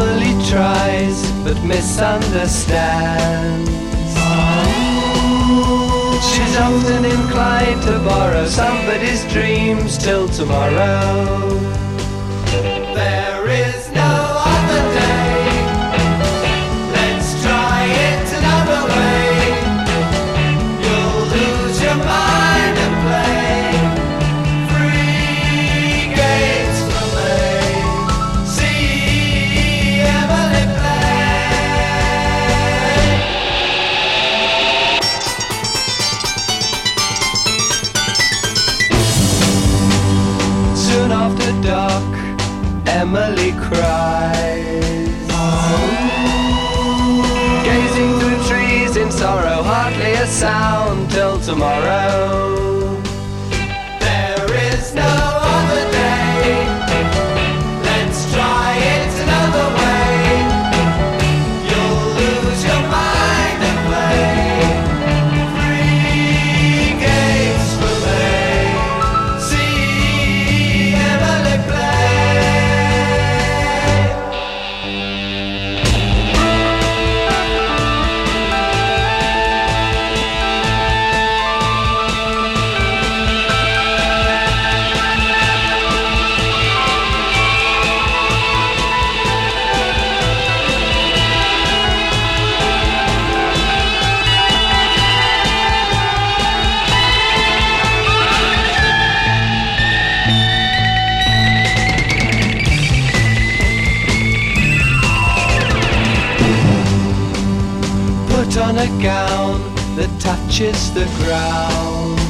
Emily tries but misunderstands. She's often inclined to borrow somebody's dreams till tomorrow. There is no other day. Let's try it another way. You'll lose your mind and play free games for me. See Emily play. Soon after dark, Emily cries, gazing through trees in sorrow, hardly a sound till tomorrow. There is no other day. Let's try it another way. You'll lose your mind and play free games for me. See Emily play. Put on a gown that touches the ground.